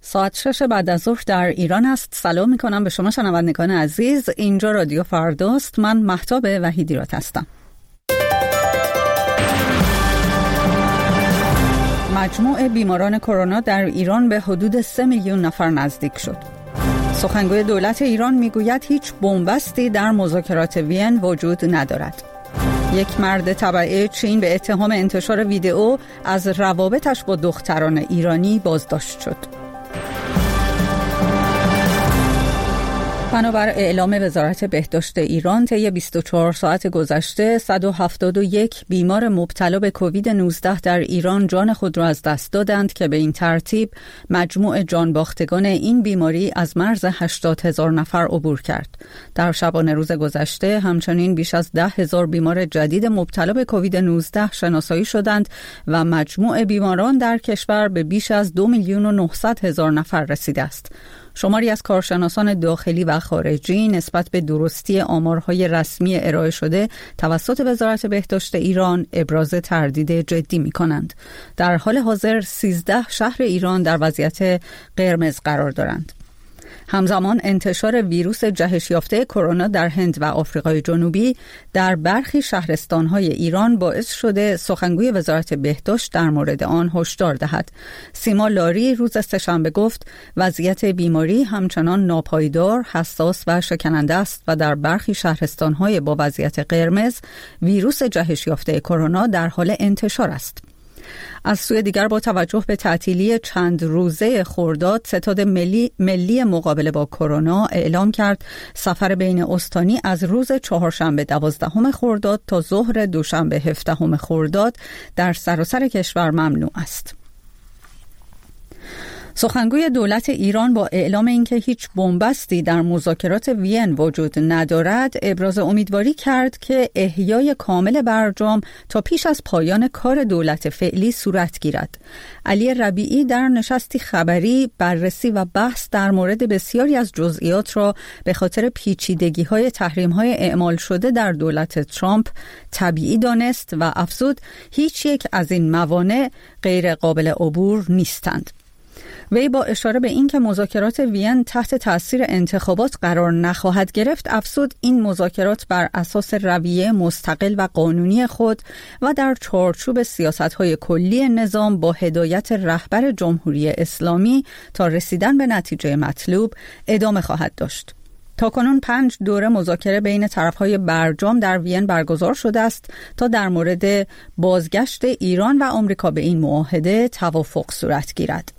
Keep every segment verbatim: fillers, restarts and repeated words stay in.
ساعت شش بعد از ظهر در ایران است. سلام میکنم به شما شنوندگان عزیز. اینجا رادیو فرداست. من مهتاب وحیدیراد هستم. مجموع بیماران کرونا در ایران به حدود سه میلیون نفر نزدیک شد. سخنگوی دولت ایران میگوید هیچ بنبستی در مذاکرات وین وجود ندارد. یک مرد تبع چین به اتهام انتشار ویدئو از روابطش با دختران ایرانی بازداشت شد. بنابر اعلام وزارت بهداشت ایران طی بیست و چهار ساعت گذشته صد و هفتاد و یک بیمار مبتلا به کووید نوزده در ایران جان خود را از دست دادند که به این ترتیب مجموع جان باختگان این بیماری از مرز هشتاد هزار نفر عبور کرد. در شبانه روز گذشته همچنین بیش از ده هزار بیمار جدید مبتلا به کووید نوزده شناسایی شدند و مجموع بیماران در کشور به بیش از دو میلیون و نهصد هزار نفر رسیده است. شماری از کارشناسان داخلی و خارجی نسبت به درستی آمارهای رسمی ارائه شده توسط وزارت بهداشت ایران ابراز تردید جدی می کنند. در حال حاضر سیزده شهر ایران در وضعیت قرمز قرار دارند. همزمان انتشار ویروس جهش یافته کرونا در هند و آفریقای جنوبی در برخی شهرستان‌های ایران باعث شده سخنگوی وزارت بهداشت در مورد آن هشدار دهد. سیما لاری روز سه‌شنبه گفت وضعیت بیماری همچنان ناپایدار، حساس و شکننده است و در برخی شهرستان‌های با وضعیت قرمز ویروس جهش یافته کرونا در حال انتشار است. از سوی دیگر با توجه به تعطیلی چند روزه خرداد، ستاد ملی ملی مقابله با کرونا اعلام کرد سفر بین استانی از روز چهارشنبه دوازدهم خرداد تا ظهر دوشنبه هفدهم خرداد در سراسر کشور ممنوع است. سخنگوی دولت ایران با اعلام اینکه هیچ بنبستی در مذاکرات وین وجود ندارد، ابراز امیدواری کرد که احیای کامل برجام تا پیش از پایان کار دولت فعلی صورت گیرد. علی ربیعی در نشستی خبری بررسی و بحث در مورد بسیاری از جزئیات را به خاطر پیچیدگی‌های تحریم‌های اعمال شده در دولت ترامپ طبیعی دانست و افزود هیچ یک از این موانع غیر قابل عبور نیستند. وی با اشاره به اینکه مذاکرات وین تحت تأثیر انتخابات قرار نخواهد گرفت افزود این مذاکرات بر اساس رویه مستقل و قانونی خود و در چارچوب سیاست‌های کلی نظام با هدایت رهبر جمهوری اسلامی تا رسیدن به نتیجه مطلوب ادامه خواهد داشت. تاکنون پنج دوره مذاکره بین طرف‌های برجام در وین برگزار شده است تا در مورد بازگشت ایران و آمریکا به این معاهده توافق صورت گیرد.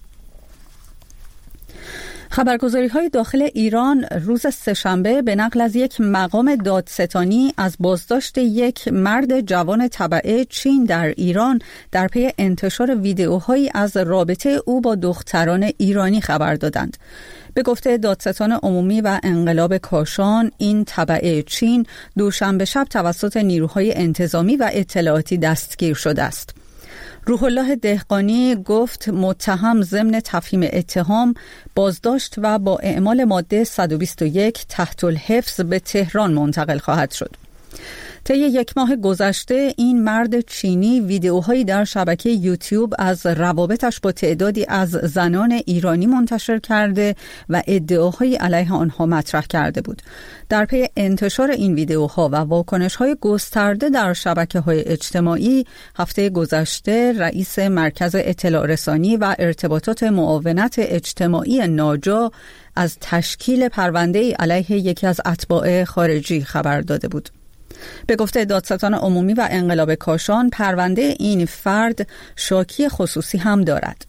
خبرگزاری‌های داخل ایران روز سه‌شنبه به نقل از یک مقام دادستانی از بازداشت یک مرد جوان تبع چین در ایران در پی انتشار ویدئوهایی از رابطه او با دختران ایرانی خبر دادند. به گفته دادستان عمومی و انقلاب کاشان، این تبع چین دوشنبه شب توسط نیروهای انتظامی و اطلاعاتی دستگیر شده است. روح الله دهقانی گفت متهم ضمن تفهیم اتهام بازداشت و با اعمال ماده صد و بیست و یک تحت الحفظ به تهران منتقل خواهد شد. طی یک ماه گذشته این مرد چینی ویدئوهایی در شبکه یوتیوب از روابطش با تعدادی از زنان ایرانی منتشر کرده و ادعاهایی علیه آنها مطرح کرده بود. در پی انتشار این ویدئوها و واکنش‌های گسترده در شبکه‌های اجتماعی، هفته گذشته رئیس مرکز اطلاع رسانی و ارتباطات معاونت اجتماعی ناجا از تشکیل پرونده‌ای علیه یکی از اتباع خارجی خبر داده بود. به گفته دادستان عمومی و انقلاب کاشان، پرونده این فرد شاکی خصوصی هم دارد.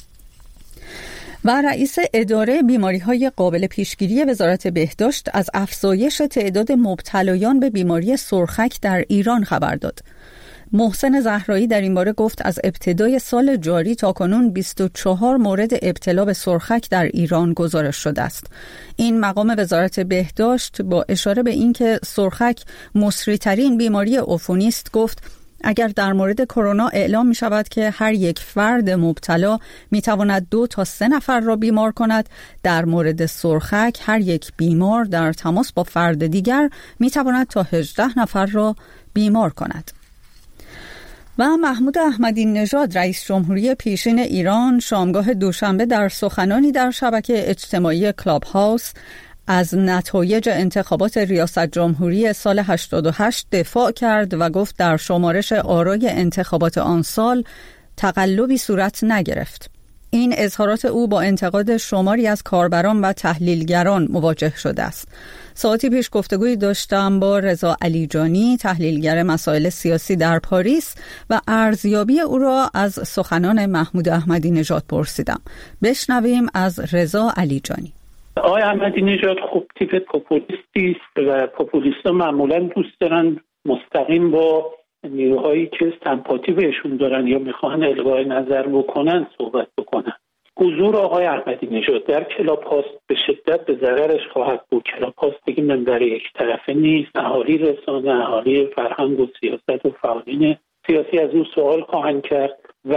و رئیس اداره بیماری‌های قابل پیشگیری وزارت بهداشت از افزایش تعداد مبتلایان به بیماری سرخک در ایران خبر داد. محسن زهرایی در این باره گفت از ابتدای سال جاری تا کنون بیست و چهار مورد ابتلا به سرخک در ایران گزارش شده است. این مقام وزارت بهداشت با اشاره به اینکه سرخک مصری‌ترین بیماری عفونی است گفت اگر در مورد کرونا اعلام می شود که هر یک فرد مبتلا می تواند دو تا سه نفر را بیمار کند، در مورد سرخک هر یک بیمار در تماس با فرد دیگر می تواند تا هجده نفر را بیمار کند. و محمود احمدی نژاد رئیس جمهوری پیشین ایران شامگاه دوشنبه در سخنانی در شبکه اجتماعی کلاب هاوس از نتایج انتخابات ریاست جمهوری سال هشتاد و هشت دفاع کرد و گفت در شمارش آرای انتخابات آن سال تقلبی صورت نگرفت. این اظهارات او با انتقاد شماری از کاربران و تحلیلگران مواجه شده است. ساعتی پیش گفتگویی داشتم با رضا علیجانی، تحلیلگر مسائل سیاسی در پاریس، و ارزیابی او را از سخنان محمود احمدی نژاد پرسیدم. بشنویم از رضا علیجانی. آقای احمدی نژاد خوب تیپ پوپولیستی است و پوپولیست‌ها معمولاً دوست دارن مستقیم با نیروهایی که سمپاتی بهشون دارن یا میخوان الغای نظر بکنن صحبت بکنن. حضور آقای احمدی نژاد در کلاب هاست به شدت به ضررش خواهد بود. کلاب هاست دیگه منبر یک طرفه نیست. اهالی رسانه، اهالی فرهنگ و سیاست و فعالین سیاسی از او سوال خواهند کرد و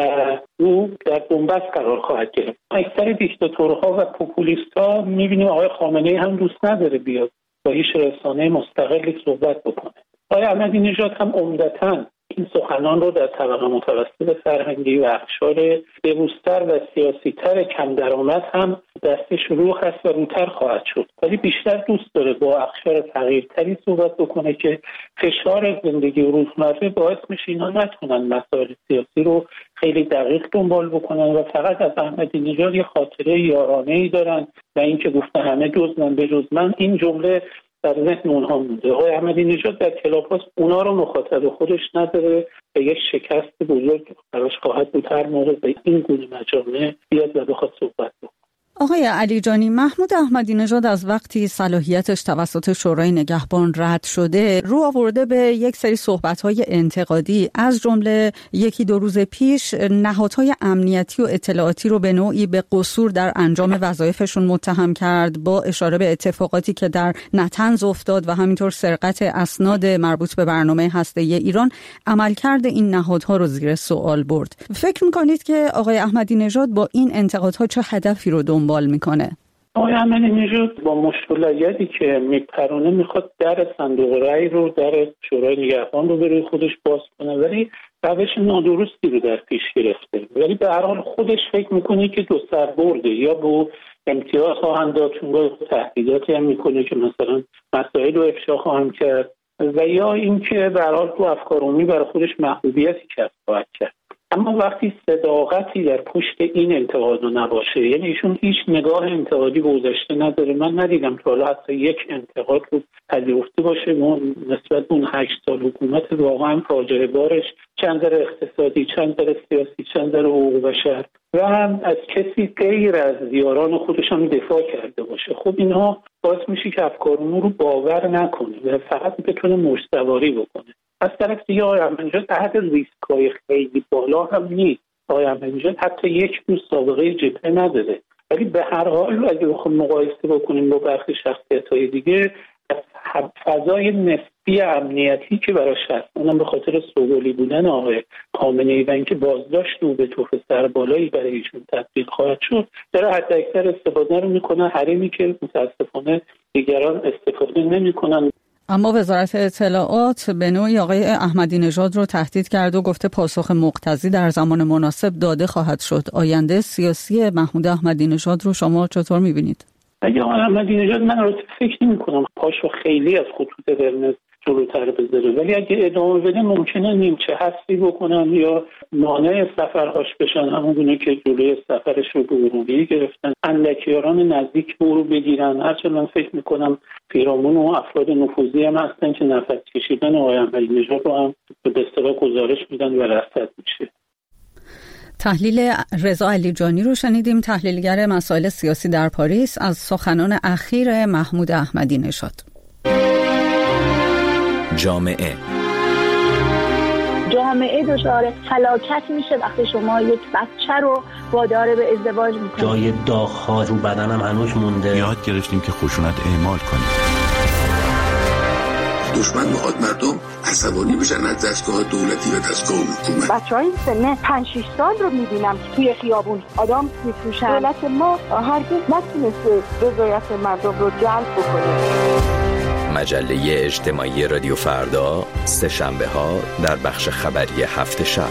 او در بنبست قرار خواهد گرفت. اکثر دیکتاتورها و پوپولیست‌ها می‌بینیم آقای خامنه‌ای هم دوست نداره بیاد با هیچ رسانه مستقلی صحبت بکنه. آقای احمدی نژاد هم عمدتاً این سخنان رو در طبقه متوسط فرهنگی و اقشار بروزتر و سیاسی‌تر کم درآمد هم دستش رو هست و روتر خواهد شد، ولی بیشتر دوست داره با اقشار فقیرتری صحبت بکنه که فشار زندگی روزمره باعث میشه اینا نتونن مسائل سیاسی رو خیلی دقیق دنبال بکنن و فقط از احمدی نژاد یه خاطره یارانه‌ای دارن و اینکه گفته همه جز من به جز من، این جمله در ذهن اونها مونده. آقای احمدی نژاد در کلاب هاست اونا رو مخاطب خودش نداره و یک شکست بزرگ براش خواهد بود هر موقع به این گونه مجامع بیاد و بخواد صحبت بکنه. آقای علیجانی، محمود احمدی نژاد از وقتی صلاحیتش توسط شورای نگهبان رد شده رو آورده به یک سری صحبت‌های انتقادی، از جمله یکی دو روز پیش نهادهای امنیتی و اطلاعاتی رو به نوعی به قصور در انجام وظایفشون متهم کرد، با اشاره به اتفاقاتی که در نطنز افتاد و همینطور سرقت اسناد مربوط به برنامه هسته‌ای ایران. عملکرد این نهادها رو زیر سوال برد. فکر می‌کنید که آقای احمدی نژاد با این انتقادها چه هدفی رو دنبال میکنه؟ آقای احمدی نژاد با مشغولیتی که میپرونه میخواد در صندوق رای رو، در شورای نگهبان رو برای خودش باز کنه، ولی روش نادرستی رو در پیش گرفته. ولی به هر حال خودش فکر میکنه که دو سر برده، یا با امتیاز خواهند داد چون با تهدیداتی هم میکنه که مثلا مسائل رو افشا خواهند کرد، و یا اینکه به هر حال تو افکار عمومی برای خودش محبوبیتی کسب خواهد کرد. اما وقتی صداقتی در پشت این انتقاد نباشه، یعنی ایشون هیچ نگاه انتقادی به گذشته نداره، من ندیدم تا حالا حتی یک انتقاد رو پذیرفته باشه نسبت به اون هشت سال حکومت واقعا فاجعه بارش، چند در اقتصادی، چند در سیاسی، چند در حقوق بشر، و هم از کسی غیر از یاران خودش هم دفاع کرده باشه. خب اینها باعث میشه که افکار رو باور نکنه و فقط بتونه مشتواری بکنه. از طرف دیگه آقای احمدی نژاد تحت ریسک‌های خیلی بالا هم نیست. آقای احمدی نژاد حتی یک روز سابقه جبهه نداره، ولی به هر حال اگه بخوام مقایسه بکنیم با برخی شخصیت‌های دیگه، از فضای نسبی امنیتی که براش هست، اونم به خاطر سوگلی بودن آقای خامنه‌ای و اینکه بازداشت او به طوف سربالایی برای ایشون تطبیق خواهد شد، داره حداکثر استفاده رو میکنه، حریمی که متاسفانه دیگران استفاده نمیکنن. اما وزارت اطلاعات به نوعی آقای احمدی نژاد رو تهدید کرد و گفته پاسخ مقتضی در زمان مناسب داده خواهد شد. آینده سیاسی محمود احمدی نژاد رو شما چطور می‌بینید؟ اگه آقای احمدی نژاد، من رو فکر نمی‌کنم پاشو خیلی از خطوط قرمز جلوتر بذاره، ولی اگه ادامه بده ممکنه نیمچه حذفی بکنن یا مانع سفرهاش بشن، همونگونه که جلوی سفرش رو به ارومیه گرفتن، اندکیاران نزدیک به رو بگیرن. هرچند من فکر میکنم پیرامون و افراد نفوذی هم هستن که نفس کشیدن آقای احمدی نژاد رو هم به اصطلاح گزارش میدن و رصد میشه. تحلیل رضا علیجانی رو شنیدیم، تحلیلگر مسائل سیاسی در پاریس، از سخنان اخیر محمود احمدی نژاد. جامعه جامعه دچار هلاکت میشه وقتی شما یک بچه رو وادار به ازدواج میکنید. جای داغ‌ها رو بدنم هنوز مونده. یاد گرفتیم که خشونت اعمال کنیم. دشمن میخواد مردم عصبانی بشن از دستگاه دولتی و دستگاه حکومت. بچهای سن پنج شش سال رو میبینم که توی خیابون آدم میفروشن. دولت ما هرگز نتونسته رضایت مردم رو جلب بکنه. مجله اجتماعی رادیو فردا، سه شنبه ها در بخش خبری هفت شب.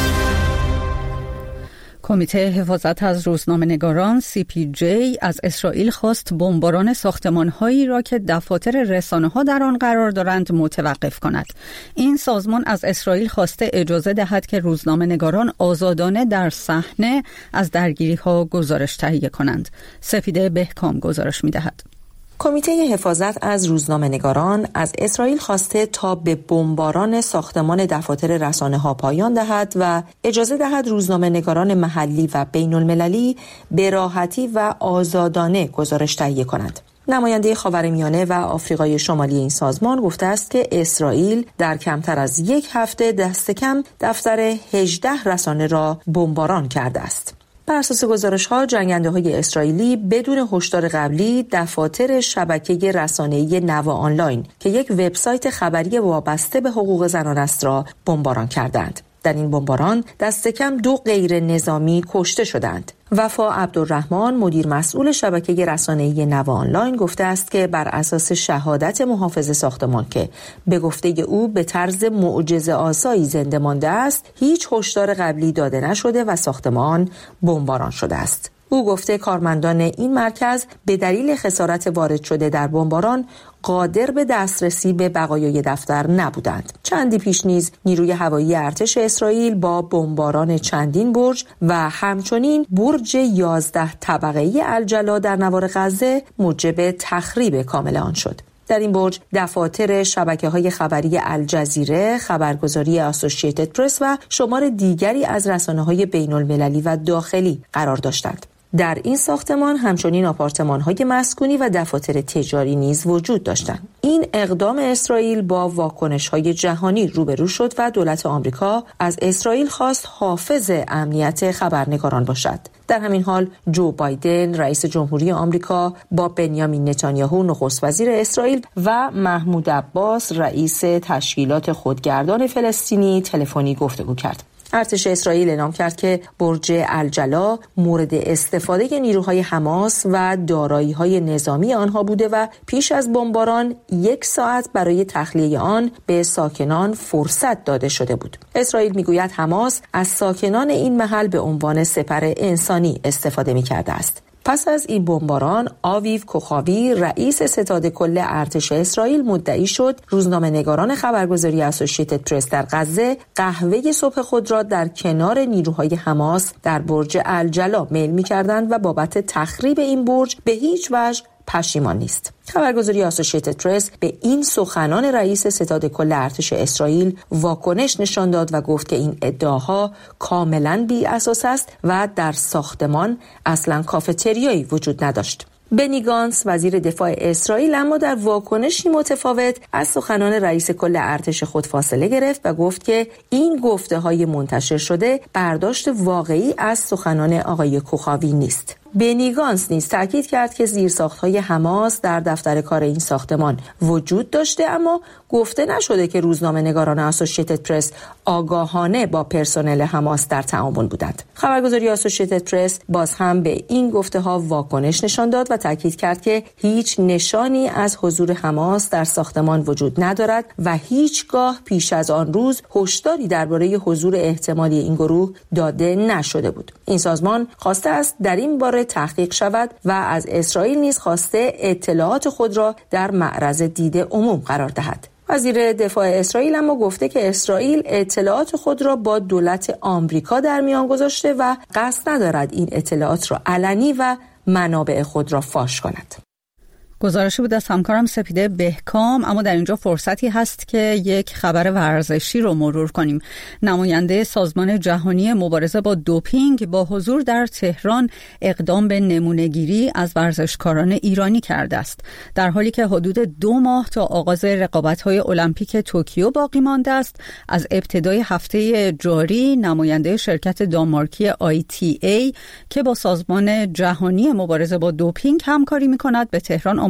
کمیته حفاظت از روزنامه‌نگاران سی پی جی از اسرائیل خواست بمباران ساختمان‌هایی را که دفاتر رسانه‌ها در آن قرار دارند متوقف کند. این سازمان از اسرائیل خواسته اجازه دهد که روزنامه‌نگاران آزادانه در صحنه از درگیری‌ها گزارش تهیه کنند. سپیده بهکام گزارش می‌دهد. کمیته حفاظت از روزنامه‌نگاران از اسرائیل خواسته تا به بمباران ساختمان دفاتر رسانه‌ها پایان دهد و اجازه دهد روزنامه‌نگاران محلی و بین‌المللی به راحتی و آزادانه گزارش تهیه کنند. نماینده خاورمیانه و آفریقای شمالی این سازمان گفته است که اسرائیل در کمتر از یک هفته دست کم دفتر هجده رسانه را بمباران کرده است. بر اساس گزارش‌ها جنگنده‌های اسرائیلی بدون هشدار قبلی دفاتر شبکه رسانه‌ای نوا آنلاین که یک وبسایت خبری وابسته به حقوق زنان است را بمباران کردند. در این بمباران دست کم دو غیر نظامی کشته شدند. وفا عبدالرحمن مدیر مسئول شبکه رسانه‌ای نوا آنلاین گفته است که بر اساس شهادت محافظ ساختمان که به گفته او به طرز معجزه‌آسایی زنده مانده است، هیچ هشدار قبلی داده نشده و ساختمان بمباران شده است. او گفته کارمندان این مرکز به دلیل خسارت وارد شده در بمباران قادر به دسترسی به بقایای دفتر نبودند. چندی پیش نیز نیروی هوایی ارتش اسرائیل با بمباران چندین برج و همچنین برج یازده طبقه‌ای الجلا در نوار غزه موجب تخریب کامل آن شد. در این برج دفاتر شبکه‌های خبری الجزیره، خبرگزاری اسوسییتد پرس و شمار دیگری از رسانه‌های بین‌المللی و داخلی قرار داشتند. در این ساختمان همچنین آپارتمان‌های مسکونی و دفاتر تجاری نیز وجود داشتند. این اقدام اسرائیل با واکنش‌های جهانی روبرو شد و دولت آمریکا از اسرائیل خواست حافظ امنیت خبرنگاران باشد. در همین حال جو بایدن رئیس جمهوری آمریکا با بنیامین نتانیاهو نخست وزیر اسرائیل و محمود عباس رئیس تشکیلات خودگردان فلسطینی تلفنی گفتگو کرد. ارتش اسرائیل اعلام کرد که برج الجلا مورد استفاده نیروهای حماس و دارایی‌های نظامی آنها بوده و پیش از بمباران یک ساعت برای تخلیه آن به ساکنان فرصت داده شده بود. اسرائیل میگوید حماس از ساکنان این محل به عنوان سپر انسانی استفاده می‌کرده است. پس از این بمباران آویو کوخاوی رئیس ستاد کل ارتش اسرائیل مدعی شد روزنامه‌نگاران خبرگزاری اسوسییتد پرس در غزه قهوه صبح خود را در کنار نیروهای حماس در برج الجلا میل می‌کردند و بابت تخریب این برج به هیچ وجه پشیمان نیست. خبرگزاری اسوسییتد پرس به این سخنان رئیس ستاد کل ارتش اسرائیل واکنش نشان داد و گفت که این ادعاها کاملاً بی اساس است و در ساختمان اصلاً کافتریایی وجود نداشت. بنی گانتس وزیر دفاع اسرائیل اما در واکنشی متفاوت از سخنان رئیس کل ارتش خود فاصله گرفت و گفت که این گفته‌های منتشر شده برداشت واقعی از سخنان آقای کوخاوی نیست. بنی گانتس نیز تاکید کرد که زیرساخت‌های حماس در دفتر کار این ساختمان وجود داشته اما گفته نشده که روزنامه‌نگاران اسوسییتد پرس آگاهانه با پرسنل حماس در تعامل بودند. خبرگزاری اسوسییتد پرس باز هم به این گفته‌ها واکنش نشان داد و تاکید کرد که هیچ نشانی از حضور حماس در ساختمان وجود ندارد و هیچگاه پیش از آن روز هشداری درباره حضور احتمالی این گروه داده نشده بود. این سازمان خواسته است در این باره تحقیق شود و از اسرائیل نیز خواسته اطلاعات خود را در معرض دید عموم قرار دهد. وزیر دفاع اسرائیل اما گفته که اسرائیل اطلاعات خود را با دولت آمریکا در میان گذاشته و قصد ندارد این اطلاعات را علنی و منابع خود را فاش کند. گزارشی بود از همکارم سپیده بهکام. اما در اینجا فرصتی هست که یک خبر ورزشی رو مرور کنیم. نماینده سازمان جهانی مبارزه با دوپینگ با حضور در تهران اقدام به نمونه‌گیری از ورزشکاران ایرانی کرده است. در حالی که حدود دو ماه تا آغاز رقابت‌های المپیک توکیو باقی مانده است، از ابتدای هفته جاری نماینده شرکت دانمارکی آی تی ای که با سازمان جهانی مبارزه با دوپینگ همکاری می‌کند به تهران آمد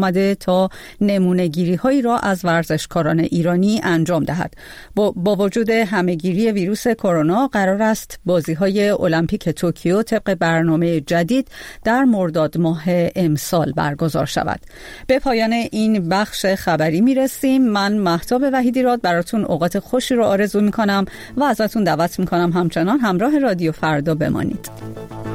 آمده تا نمونه‌گیری هایی را از ورزشکاران ایرانی انجام دهد. با, با وجود همهگیری ویروس کرونا قرار است بازی های المپیک توکیو طبق برنامه جدید در مرداد ماه امسال برگزار شود. به پایان این بخش خبری میرسیم. من مهتاب وحیدی‌راد براتون اوقات خوشی رو آرزو میکنم و ازتون دعوت میکنم همچنان همراه رادیو فردا بمانید.